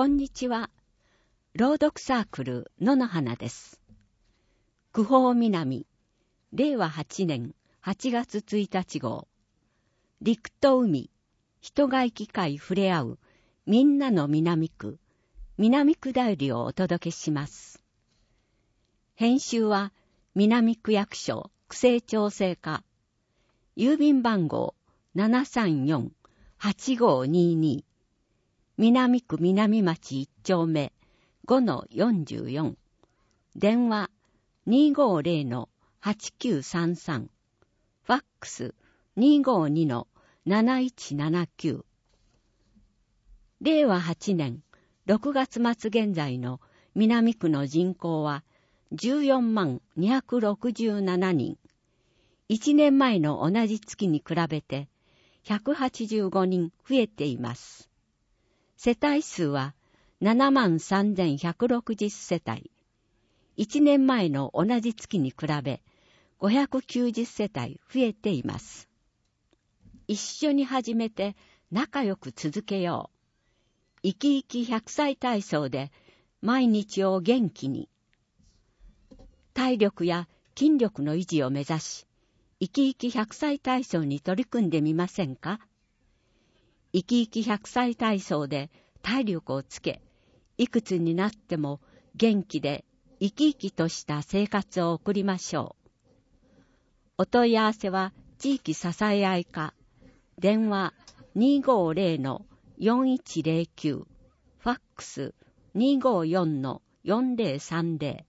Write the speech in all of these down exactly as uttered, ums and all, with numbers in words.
こんにちは。朗読サークル野の花です。九方南、れいわはちねんはちがつついたち号。陸と海、人が行き交い触れ合う、みんなの南区、南区だよりをお届けします。編集は、南区役所区政調整課。郵便番号 ななさんよんはちごにに。南区南町いっちょうめ ごのよんじゅうよん。電話 にーごーぜろのはちきゅうさんさん。ファックス にーごーにのなないちななきゅう。れいわはちねんろくがつまつ現在の南区の人口はじゅうよんまんにひゃくろくじゅうななにん。いちねんまえの同じ月に比べてひゃくはちじゅうごにん増えています。世帯数はななまんさんぜんひゃくろくじゅう世帯。いちねんまえの同じ月に比べごひゃくきゅうじゅう世帯増えています。一緒に始めて仲良く続けよう。生き生きひゃくさい体操で毎日を元気に。体力や筋力の維持を目指し、生き生きひゃくさい体操に取り組んでみませんか？生き生きひゃくさい体操で体力をつけ、いくつになっても元気で生き生きとした生活を送りましょう。お問い合わせは地域支え合い課、電話 にーごーぜろのよんいちぜろきゅう、ファックス にーごーよんのよんぜろさんぜ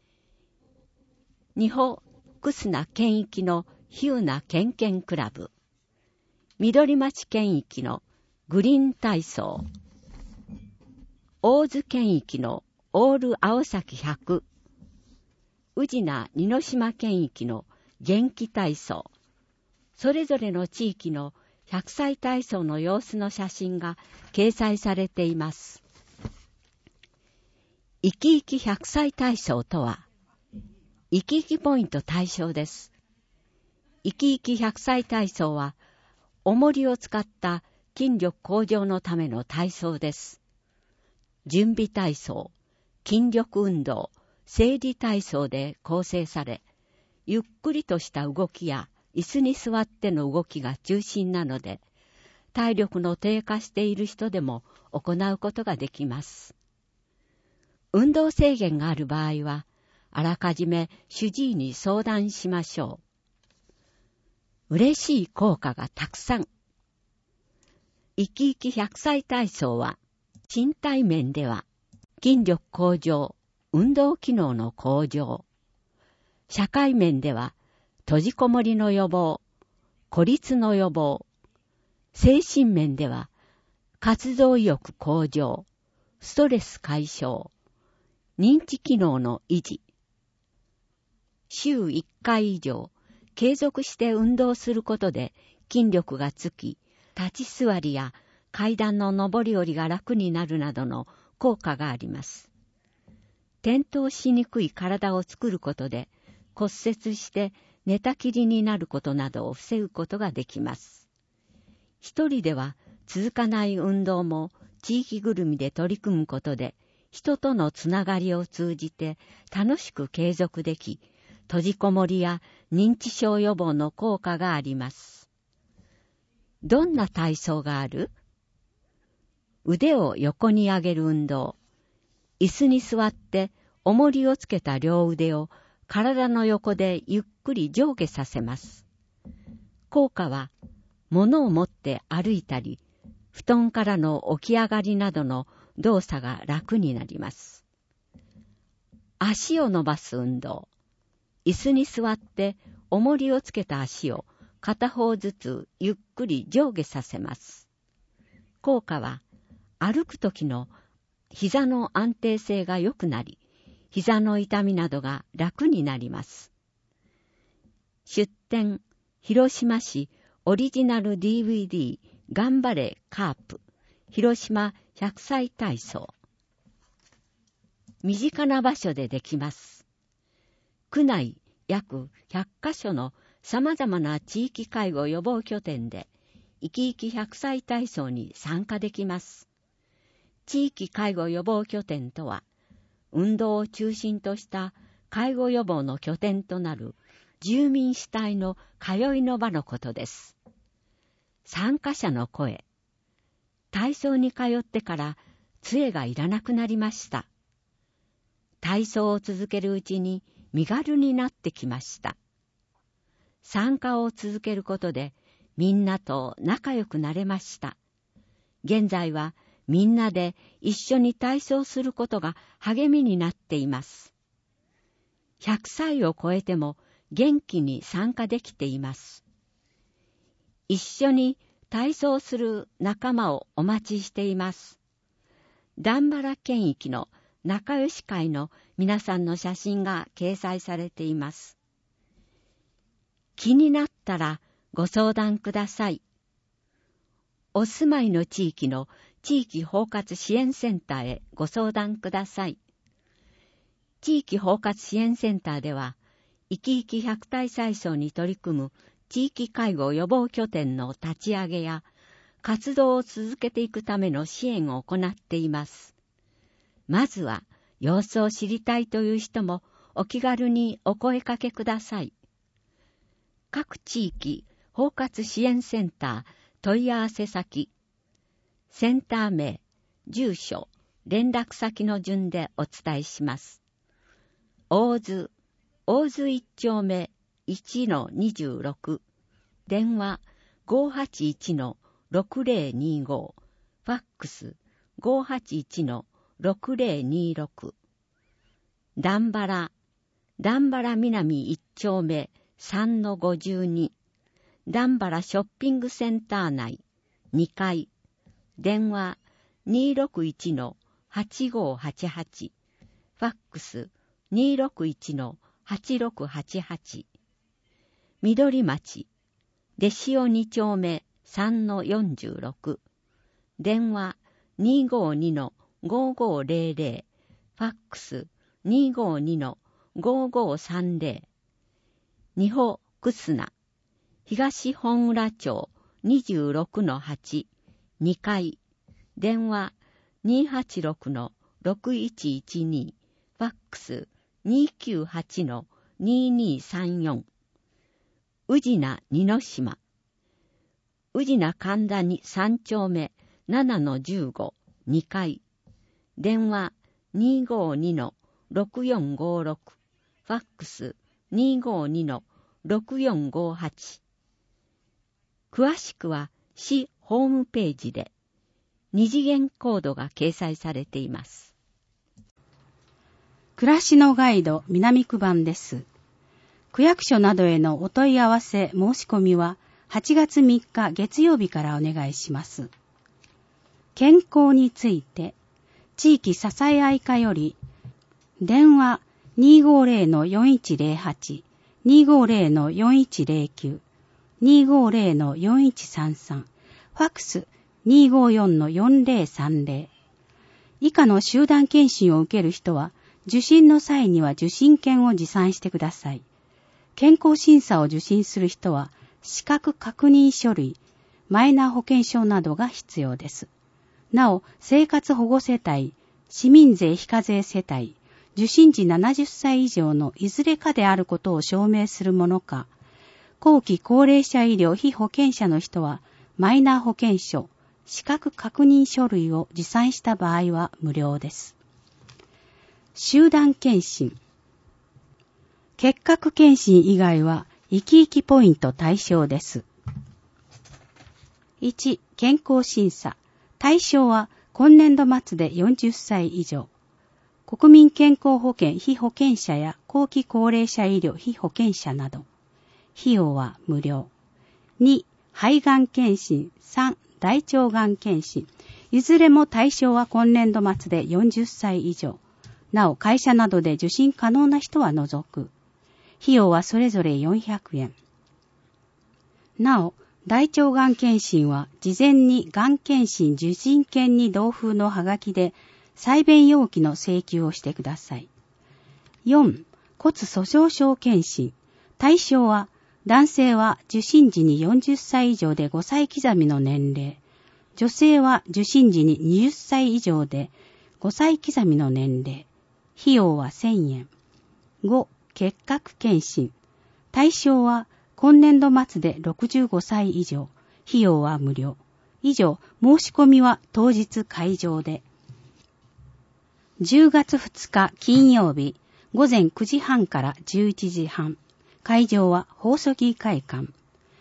ろ。二保クスナ県域のヒューナケンケンクラブ、緑町県域のグリーン体操、大津県域のオール青崎ひゃく、宇品二ノ島県域の元気体操、それぞれの地域のひゃくさい体操の様子の写真が掲載されています。生き生きひゃくさい体操とは、生き生きポイント対象です。生き生きひゃくさい体操は、重りを使った筋力向上のための体操です。準備体操、筋力運動、整理体操で構成され、ゆっくりとした動きや椅子に座っての動きが中心なので、体力の低下している人でも行うことができます。運動制限がある場合は、あらかじめ主治医に相談しましょう。嬉しい効果がたくさん。生き生きひゃくさい体操は、身体面では筋力向上、運動機能の向上。社会面では閉じこもりの予防、孤立の予防。精神面では活動意欲向上、ストレス解消、認知機能の維持。週いっかい以上、継続して運動することで筋力がつき、立ち座りや階段の上り下りが楽になるなどの効果があります。転倒しにくい体を作ることで骨折して寝たきりになることなどを防ぐことができます。一人では続かない運動も地域ぐるみで取り組むことで人とのつながりを通じて楽しく継続でき、閉じこもりや認知症予防の効果があります。どんな体操がある？腕を横に上げる運動。椅子に座って重りをつけた両腕を体の横でゆっくり上下させます。効果は、物を持って歩いたり、布団からの起き上がりなどの動作が楽になります。足を伸ばす運動。椅子に座って重りをつけた足を片方ずつゆっくり上下させます。効果は、歩くときの膝の安定性が良くなり、膝の痛みなどが楽になります。出展、広島市オリジナル ディーブイディー 頑張れカープ、広島ひゃくさい体操。身近な場所でできます。区内約ひゃっかしょの様々な地域介護予防拠点で、生き生きひゃくさい体操に参加できます。 地域介護予防拠点とは、運動を中心とした介護予防の拠点となる住民主体の通いの場のことです。参加者の声。体操に通ってから杖がいらなくなりました。体操を続けるうちに身軽になってきました。参加を続けることでみんなと仲良くなれました。現在はみんなで一緒に体操することが励みになっています。ひゃくさいを超えても元気に参加できています。一緒に体操する仲間をお待ちしています。段原県域の仲良し会の皆さんの写真が掲載されています。気になったらご相談ください。お住まいの地域の地域包括支援センターへご相談ください。地域包括支援センターでは、生き生き百体体操に取り組む地域介護予防拠点の立ち上げや、活動を続けていくための支援を行っています。まずは、様子を知りたいという人もお気軽にお声かけください。各地域包括支援センター問い合わせ先、センター名、住所、連絡先の順でお伝えします。大津、大津一丁目 いちのにじゅうろく、電話 ごーはちいちのろくぜろにご、ファックス ごーはちいちのろくぜろにろく、段原、段原南一丁目さんのごじゅうに、段原ショッピングセンター内にかい、電話 にーろくいちのはちごーはちはち、ファックス にーろくいちのはちろくはちはち、緑町、出潮に丁目さんのよんじゅうろく、電話 にーごーにのごーごーぜろぜろ、ファックス にーごーにのごーごーさんぜろ、二保くすな、東本浦町 にじゅうろくのはち、にかい、電話 にーはちろくのろくいちいちに、ファックス にーきゅうはちのにーにーさんよん、宇品二の島、宇品神田にさん丁目ななのじゅうご、にかい、電話 にーごーにのろくよんごーろく、ファックス にーごーにのろくよんごーはち。詳しくは市ホームページで二次元コードが掲載されています。 暮らしのガイド南区版です。区役所などへのお問い合わせ申し込みははちがつみっか月曜日からお願いします。健康について地域支え合い課より電話 にーごーぜろのよんいちぜろはち、にーごーぜろのよんいちぜろきゅう、にーごーぜろのよんいちさんさん、ファックス にーごーよんのよんぜろさんぜろ。以下の集団検診を受ける人は受診の際には受診券を持参してください。健康審査を受診する人は資格確認書類、マイナー保険証などが必要です。なお、生活保護世帯、市民税非課税世帯、受診時ななじゅっさい以上のいずれかであることを証明するものか、後期高齢者医療非保険者の人はマイナー保険証、資格確認書類を持参した場合は無料です。集団検診。結核検診以外は生き生きポイント対象です。いち. 健康審査。対象は今年度末でよんじゅっさい以上。国民健康保険非保険者や後期高齢者医療非保険者など。費用は無料。に. 肺がん検診。さん. 大腸がん検診。いずれも対象は今年度末でよんじゅっさい以上。なお会社などで受診可能な人は除く。費用はそれぞれよんひゃくえん。なお、大腸がん検診は事前にがん検診受診券に同封のハガキで採便容器の請求をしてください。よん. 骨粗鬆症検診。対象は男性は受診時によんじゅっさい以上でごさい刻みの年齢。 女性は受診時にはたち以上でごさい刻みの年齢。費用はせんえん。ご、結核検診。対象は今年度末でろくじゅうごさい以上。費用は無料。以上、申し込みは当日会場で。じゅうがつふつか金曜日、ごぜんくじはんからじゅういちじはん。会場は放送議会館。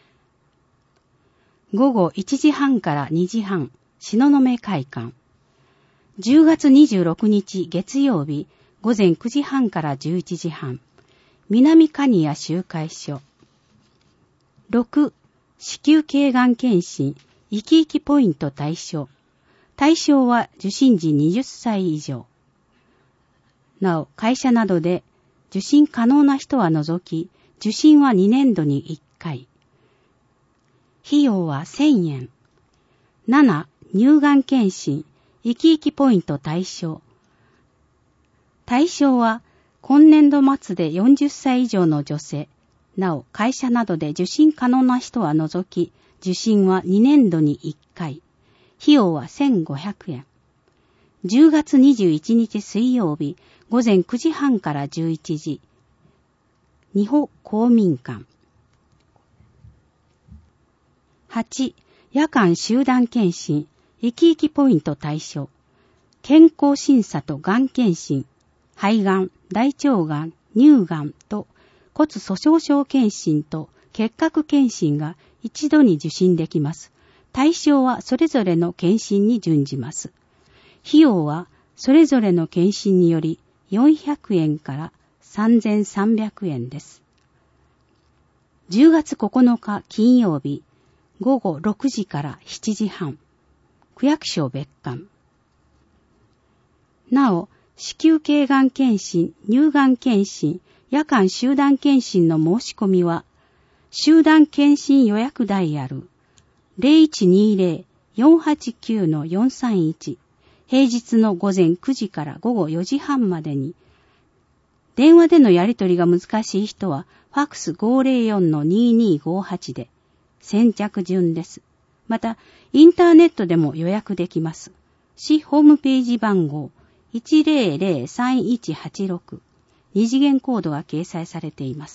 ごごいちじはんからにじはん、東雲会館。じゅうがつにじゅうろくにち月曜日、ごぜんくじはんからじゅういちじはん、南蟹谷集会所。ろく、子宮頸がん検診、生き生きポイント対象。対象は受診時はたち以上。なお、会社などで受診可能な人は除き、受診はにねんどにいっかい。費用はせんえん。なな、乳がん検診、生き生きポイント対象。対象は今年度末でよんじゅっさい以上の女性。なお、会社などで受診可能な人は除き、受診はにねんどにいっかい。費用はせんごひゃくえん。じゅうがつにじゅういちにち水曜日、ごぜんくじはんからじゅういちじ。二保公民館。はち、夜間集団検診、生き生きポイント対象。健康審査とがん検診、肺がん、大腸がん、乳がんと骨粗鬆症検診と結核検診が一度に受診できます。対象はそれぞれの検診に準じます。費用はそれぞれの検診によりよんひゃくえんからさんぜんさんびゃくえんです。じゅうがつここのか金曜日、ごごろくじからしちじはん、区役所別館。なお、子宮頸がん検診、乳がん検診、夜間集団検診の申し込みは、集団検診予約ダイヤル ゼロいちにゼロ よんはちきゅう のよんさんいち、平日の午前くじから午後よじはんまでに、電話でのやり取りが難しい人は、ファックス ごーぜろよん のにーにーごーはち で、先着順です。また、インターネットでも予約できます。市ホームページ番号、いちぜろぜろさんいちはちろく、二次元コードが掲載されています。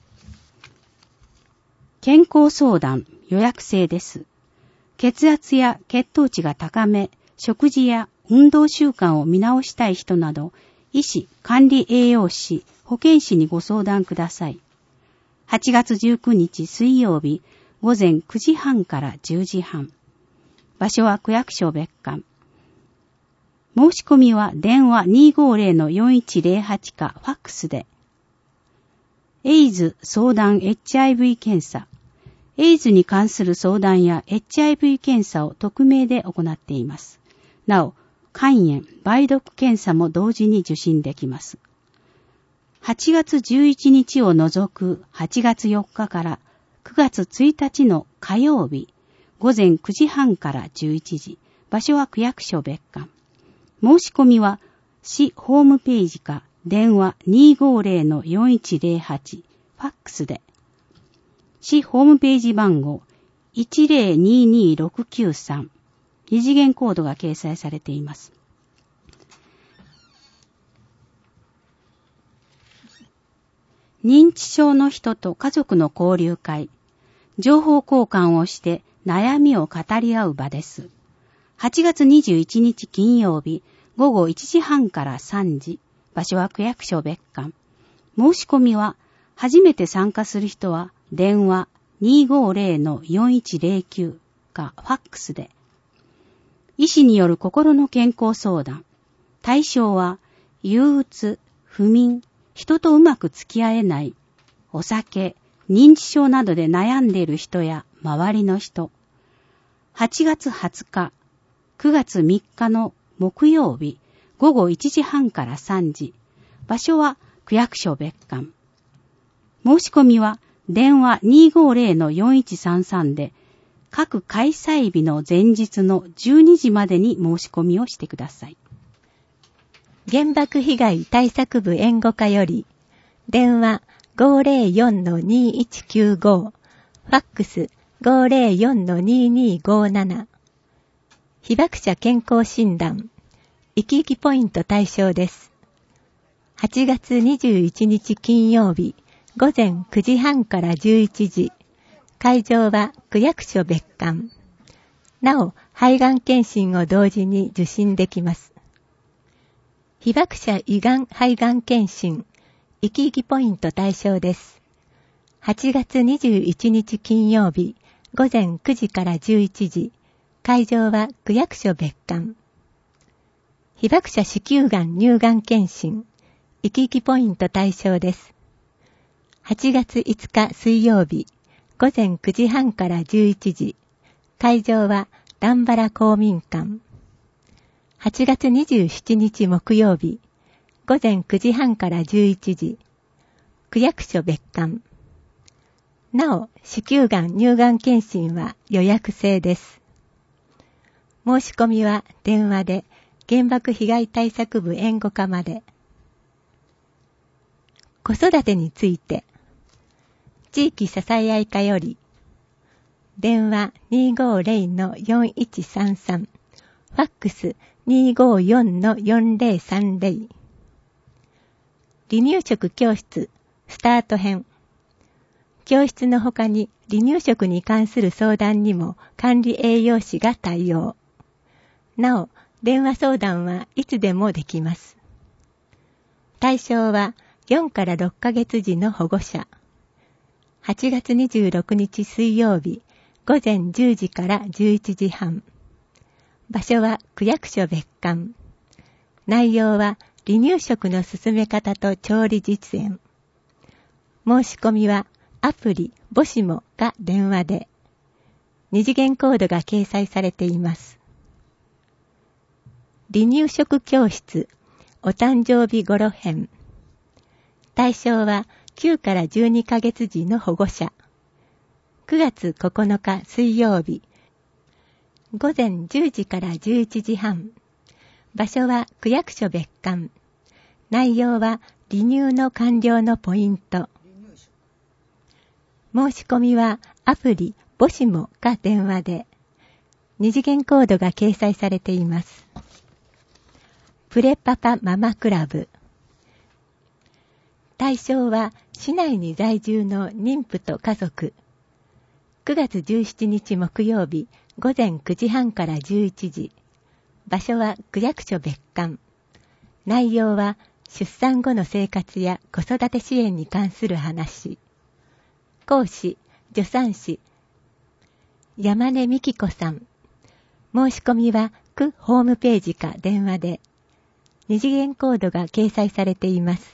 健康相談予約制です。血圧や血糖値が高め、食事や運動習慣を見直したい人など、医師、管理栄養士、保健師にご相談ください。はちがつじゅうくにち水曜日、ごぜんくじはんからじゅうじはん。場所は区役所別館。申し込みは電話 にーごーぜろ のよんいちゼロはち かファックスで。エイズ相談 エイチアイブイ 検査。エイズに関する相談や エイチアイブイ 検査を匿名で行っています。なお、肝炎、梅毒検査も同時に受診できます。はちがつじゅういちにちを除くはちがつよっかからくがつついたちの火曜日、ごぜんくじはんからじゅういちじ、場所は区役所別館。申し込みは市ホームページか電話 にーごーぜろ のよんいちゼロはち、ファックスで。市ホームページ番号いちぜろにーにーろくきゅうさん、二次元コードが掲載されています。認知症の人と家族の交流会、情報交換をして悩みを語り合う場です。はちがつにじゅういちにち金曜日、ごごいちじはんからさんじ、場所は区役所別館。申し込みは、初めて参加する人は電話 にーごーぜろ のよんいちゼロきゅうかファックスで。医師による心の健康相談。対象は、憂鬱、不眠、人とうまく付き合えない、お酒、認知症などで悩んでいる人や周りの人。はちがつはつか、くがつみっかの木曜日、ごごいちじはんからさんじ。場所は区役所別館。申し込みは電話 にーごーぜろ のよんいちさんさんで、各開催日の前日のじゅうにじまでに申し込みをしてください。 原爆被害対策部援護課より、電話 ごーぜろよん のにーいちきゅうご、ファックス ごーぜろよん のにーにーごーなな、 被爆者健康診断、生き生きポイント対象です。はちがつにじゅういちにち金曜日、午前くじはんからじゅういちじ、会場は区役所別館。なお、肺がん検診を同時に受診できます。被爆者胃がん肺がん検診、生き生きポイント対象です。はちがつにじゅういちにち金曜日、午前くじからじゅういちじ、会場は区役所別館。被爆者子宮がん乳がん検診、生き生きポイント対象です。はちがついつか水曜日、午前くじはんからじゅういちじ、会場は段原公民館。はちがつにじゅうしちにち木曜日、午前くじはんからじゅういちじ、区役所別館。なお、子宮がん乳がん検診は予約制です。申し込みは電話で原爆被害対策部援護課まで。子育てについて、地域支え合い課より、電話 にーごーぜろのよんいちさんさん、ファックス にーごーよんのよんぜろさんぜろ。離乳食教室スタート編。教室の他に離乳食に関する相談にも管理栄養士が対応。なお、電話相談はいつでもできます。対象はよんからろっかげつ児の保護者。はちがつにじゅうろくにち水曜日、午前じゅうじからじゅういちじはん。場所は区役所別館。内容は離乳食の進め方と調理実演。申し込みはアプリボシモか電話で。二次元コードが掲載されています。離乳食教室お誕生日頃編。対象はきゅうからじゅうにかげつ児の保護者。くがつここのか水曜日、午前じゅうじからじゅういちじはん。場所は区役所別館。内容は離乳の完了のポイント。申し込みはアプリボシモか電話で。二次元コードが掲載されています。プレパパママクラブ。対象は市内に在住の妊婦と家族。くがつじゅうしちにち木曜日、午前くじはんからじゅういちじ。場所は区役所別館。内容は出産後の生活や子育て支援に関する話。講師、助産師、山根美希子さん。申し込みは区ホームページか電話で。二次元コードが掲載されています。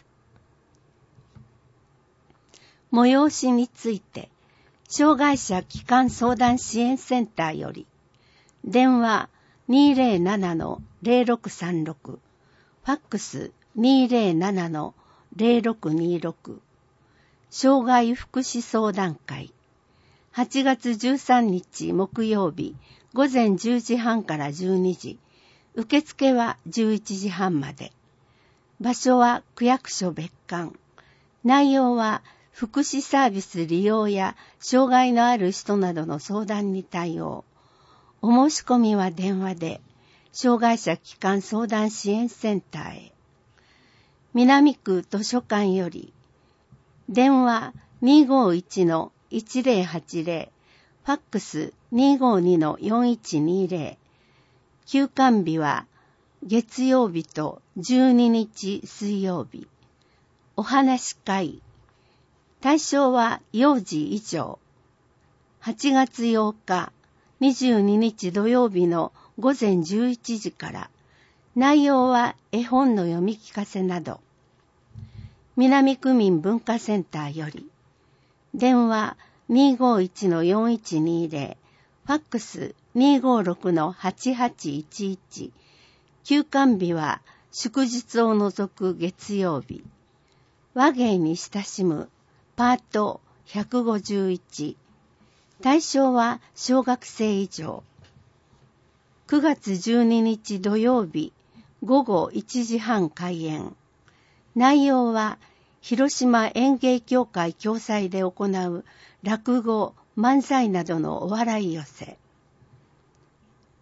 催しについて、障害者基幹相談支援センターより、電話 にーぜろななのぜろろくさんろく、ファックス にーぜろななのぜろろくにろく、障害福祉相談会、はちがつじゅうさんにち木曜日、午前じゅうじはんからじゅうにじ、受付はじゅういちじはんまで。場所は区役所別館。内容は福祉サービス利用や障害のある人などの相談に対応。お申し込みは電話で、障害者基幹相談支援センターへ。南区図書館より、電話 にーごーいちのいちぜろはちぜろ、ファックス にーごーにのよんいちにぜろ。休館日は月曜日とじゅうににち水曜日。お話し会。対象は幼児以上。はちがつようか、にじゅうににち土曜日の午前じゅういちじから。内容は絵本の読み聞かせなど。南区民文化センターより。電話 にーごーいちのよんいちにぜろ、ファックス にーごーろくのはちはちいちいち。休館日は祝日を除く月曜日。話芸に親しむパートひゃくごじゅういち。対象は小学生以上。くがつじゅうににち土曜日、午後いちじはん開演。内容は広島演芸協会共催で行う落語、漫才などのお笑い寄せ。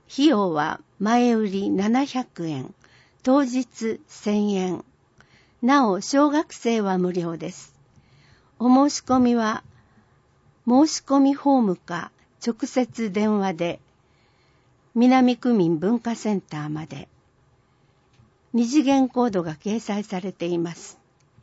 費用は前売りななひゃくえん、当日せんえん。なお、小学生は無料です。お申し込みは、申し込みフォームか直接電話で、南区民文化センターまで。二次元コードが掲載されています。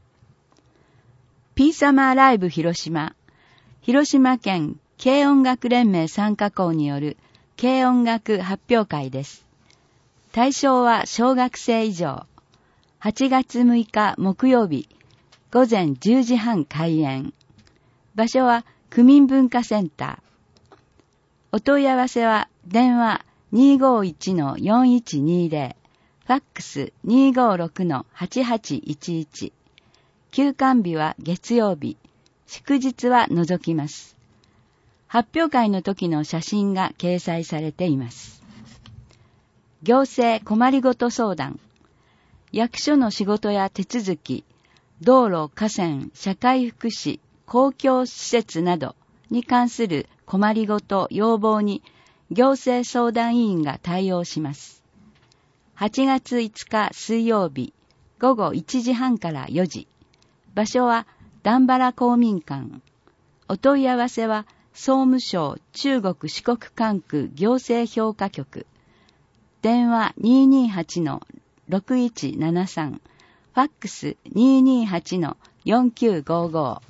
ピーサマーライブ広島、広島県軽音楽連盟参加校による軽音楽発表会です。対象は小学生以上。はちがつむいか木曜日、午前じゅうじはん開演。場所は区民文化センター。お問い合わせは電話 にーごーいちのよんいちにーぜろ、ファックス にーごーろくのはちはちいちいち。休館日は月曜日、祝日は除きます。発表会の時の写真が掲載されています。行政困りごと相談。役所の仕事や手続き、道路、河川、社会福祉、公共施設などに関する困りごと、要望に行政相談委員が対応します。はちがついつか水曜日、ごごいちじはんからよじ。場所は段原公民館。お問い合わせは総務省中国四国管区行政評価局。電話 にーにーはちのろくいちななさん、ファックス にーにーはちのよんきゅうごーごー。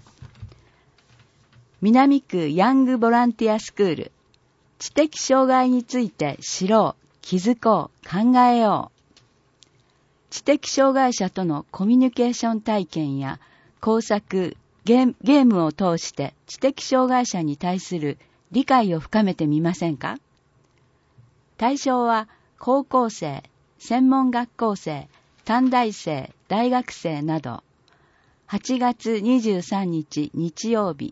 南区ヤングボランティアスクール。知的障害について知ろう、気づこう、考えよう。知的障害者とのコミュニケーション体験や工作、ゲーム、ゲームを通して知的障害者に対する理解を深めてみませんか？対象は高校生、専門学校生、短大生、大学生など。はちがつにじゅうさんにち日曜日。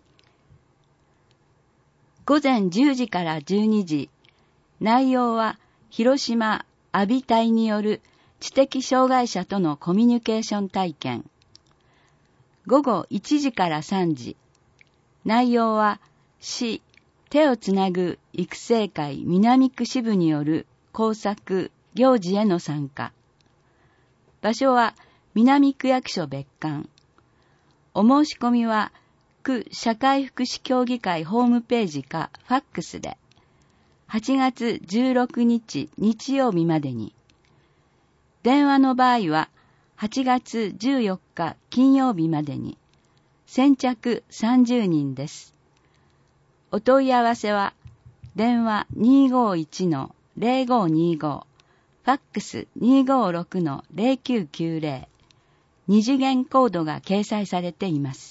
午前じゅうじからじゅうにじ。内容は広島アビ隊による知的障害者とのコミュニケーション体験。午後いちじからさんじ。内容は市手をつなぐ育成会南区支部による工作行事への参加。場所は南区役所別館。お申し込みは区社会福祉協議会ホームページかファックスではちがつじゅうろくにち日曜日までに。電話の場合ははちがつじゅうよっか金曜日までに。先着さんじゅうにんです。お問い合わせは電話 にーごーいちのぜろごーにーごー、ファックス にーごーろくのぜろきゅうきゅうぜろ。二次元コードが掲載されています。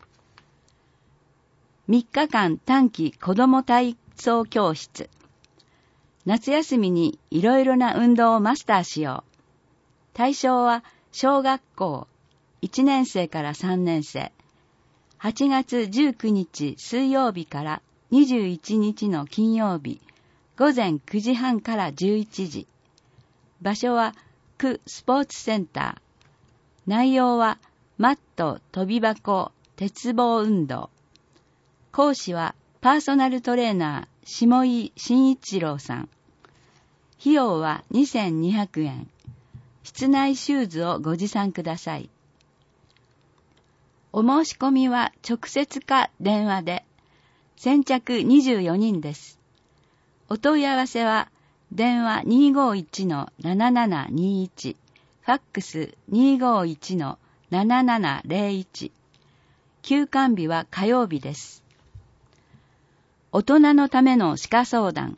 みっかかん短期子ども体操教室。夏休みにいろいろな運動をマスターしよう。対象は小学校いちねんせいからさんねんせい。はちがつじゅうくにち水曜日からにじゅういちにちの金曜日、午前くじはんからじゅういちじ。場所は区スポーツセンター。内容はマット、飛び箱、鉄棒運動。講師はパーソナルトレーナー下井慎一郎さん。費用はにせんにひゃくえん。室内シューズをご持参ください。お申し込みは直接か電話で。先着にじゅうよにんです。お問い合わせは電話 にーごーいちのななななにいち、ファックス にーごーいちのななななぜろいち。休館日は火曜日です。大人のための歯科相談。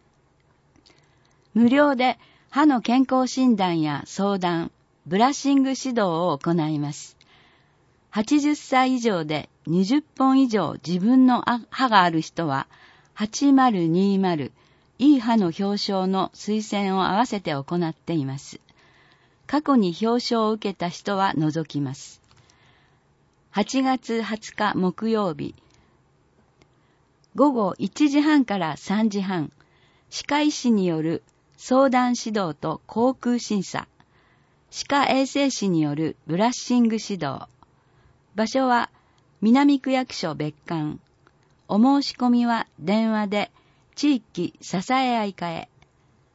無料で歯の健康診断や相談、ブラッシング指導を行います。はちじゅっさい以上でにじゅっぽん以上自分の歯がある人ははちまるにまるいい歯の表彰の推薦を合わせて行っています。過去に表彰を受けた人は除きます。はちがつはつか木曜日、ごごいちじはんからさんじはん、歯科医師による相談指導と口腔審査、歯科衛生士によるブラッシング指導。場所は南区役所別館。お申し込みは電話で地域支え合い課へ。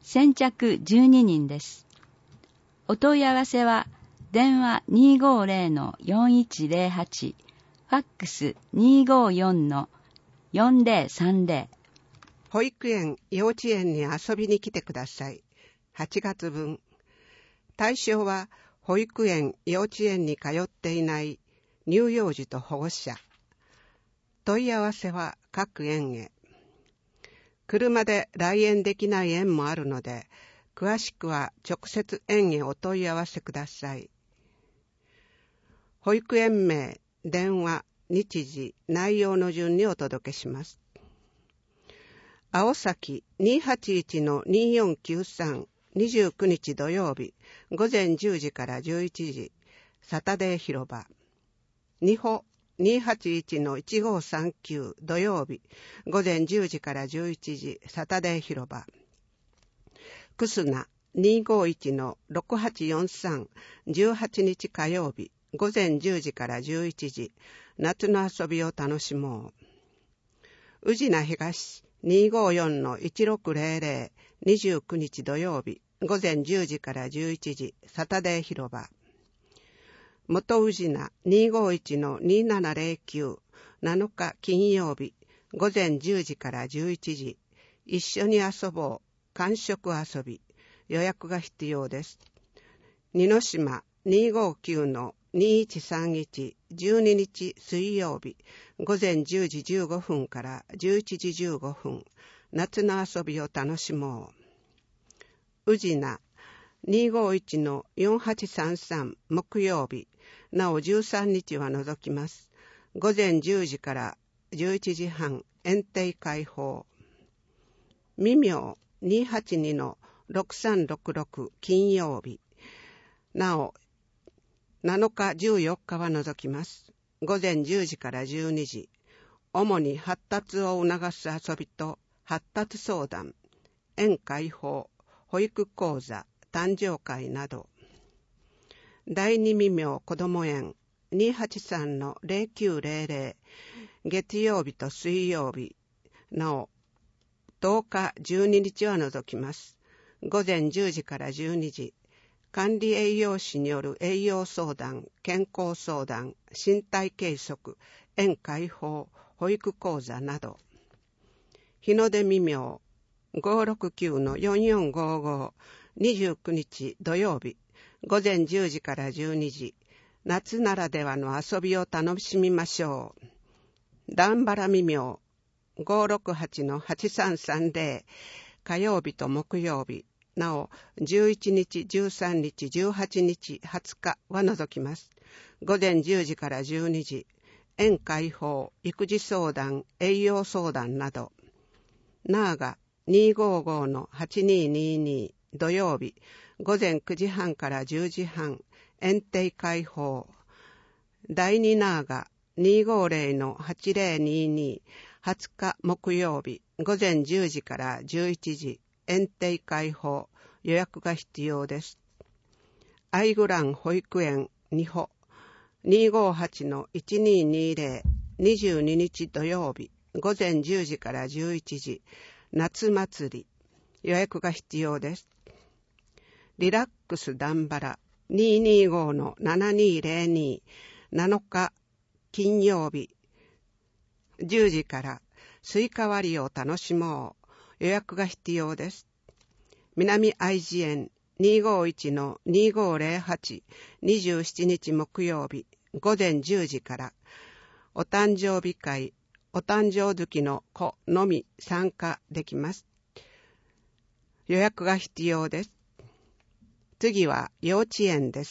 先着じゅうににんです。お問い合わせは、電話 にーごーぜろのよんいちぜろはち、ファックス にーごーよんのよんぜろさんぜろ。 保育園、幼稚園に遊びに来てください。はちがつぶん。対象は、保育園、幼稚園に通っていない乳幼児と保護者。問い合わせは各園へ。車で来園できない園もあるので、詳しくは直接園へお問い合わせください。保育園名、電話、日時、内容の順にお届けします。青崎 にーはちいちのにーよんきゅうさん、にじゅうくにち土曜日、午前じゅうじからじゅういちじ、サタデー広場。二保 にーはちいちのいちごーさんきゅう土曜日、午前じゅうじからじゅういちじ、サタデー広場。くすな にーごーいちのろくはちよんさん、じゅうはちにち火曜日、午前じゅうじからじゅういちじ、夏の遊びを楽しもう。宇品東 にーごーよんのいちろくぜろぜろ、にじゅうくにち土曜日、午前じゅうじからじゅういちじ、サタデー広場。元宇品 にーごーいちのにーななぜろきゅう、なのか金曜日、午前じゅうじからじゅういちじ、一緒に遊ぼう、間食遊び、予約が必要です。二の島 にーごーきゅうのにーいちさんいち、じゅうににち水曜日、午前じゅうじじゅうごふんからじゅういちじじゅうごふん、夏の遊びを楽しもう。宇品 にーごーいちのよんはちさんさん木曜日、なおじゅうさんにちは除きます。午前じゅうじからじゅういちじはん、園庭開放。未明 にーはちにのろくさんろくろく金曜日、なおなのかじゅうよっかは除きます。午前じゅうじからじゅうにじ、主に発達を促す遊びと発達相談、園開放、保育講座、誕生会など。第二未明こども園 にーはちさんのぜろきゅうぜろぜろ、月曜日と水曜日、なおとおかじゅうににちは除きます。午前じゅうじからじゅうにじ、管理栄養士による栄養相談、健康相談、身体計測、園開放、保育講座など。日の出未明ごーろくきゅうのよんよんごーごー、にじゅうくにち土曜日、午前じゅうじからじゅうにじ、夏ならではの遊びを楽しみましょう。段原未明ごーろくはちのはちさんさんぜろ、火曜日と木曜日、なおじゅういちにち、じゅうさんにち、じゅうはちにち、はつかは除きます。午前じゅうじからじゅうにじ、園開放、育児相談、栄養相談など。ナーガ にーごーごーのはちにーにーにー土曜日、午前くじはんからじゅうじはん、園庭開放。第二ナーガ にーごーぜろのはちぜろにーにー、はつか木曜日、午前じゅうじからじゅういちじ、園庭開放、予約が必要です。アイグラン保育園に保 にーごーはちのいちにーにーぜろ、にじゅうににち土曜日、午前じゅうじからじゅういちじ、夏祭り、予約が必要です。リラックスダンバラ にーにーごーのななにーぜろにー、なのか金曜日、じゅうじからスイカ割りを楽しもう。予約が必要です。南愛知園 にーごーいちのにーごーぜろはち、にじゅうしちにち木曜日、午前じゅうじから、お誕生日会、お誕生月の子のみ参加できます。予約が必要です。次は幼稚園です。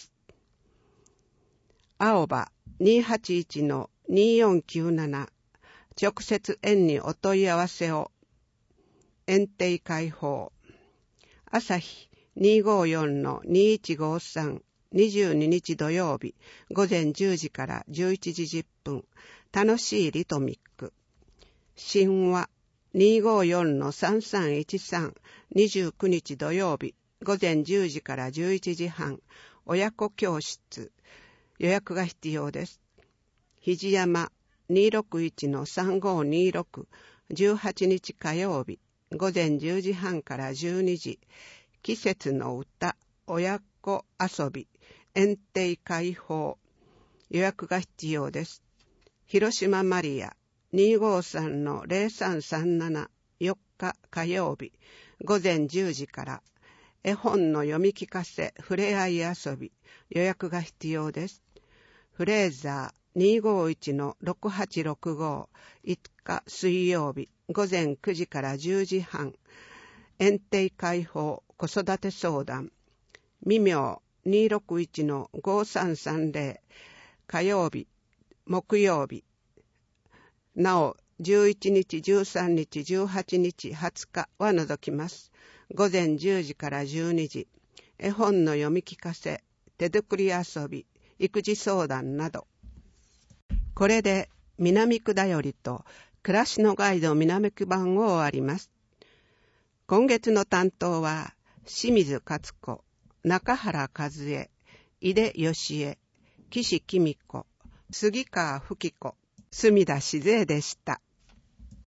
青葉 にーはちいちのにーよんきゅうなな、直接園にお問い合わせを。園庭開放。朝日 にーごーよんのにーいちごーさん、にじゅうににち土曜日、午前じゅうじからじゅういちじじゅっぷん、楽しいリトミック。神話 にーごーよんのさんさんいちさん、にじゅうくにち土曜日、午前じゅうじからじゅういちじはん、親子教室。予約が必要です。肘山 にーろくいちのさんごーにーろく、じゅうはちにち火曜日、 午前じゅうじはんからじゅうにじ、季節の歌、親子遊び、園庭開放、予約が必要です。広島マリア にーごーさんのゼロさんさんなな よっか火曜日、午前じゅうじから、絵本の読み聞かせ、ふれあい遊び、予約が必要です。フレーザー にーごーいちのろくはちろくご、いつか水曜日、午前くじからじゅうじはん、園庭開放子育て相談、み妙 にーろくいちのごさんさんぜろ、火曜日、木曜日、なおじゅういちにち、じゅうさんにち、じゅうはちにち、はつかは除きます。午前じゅうじからじゅうにじ、絵本の読み聞かせ、手作り遊び、育児相談など。これで南区だよりと暮らしのガイド南区版を終わります。今月の担当は清水勝子、中原和恵、井出義恵、岸紀美子、杉川吹子、墨田静江でした。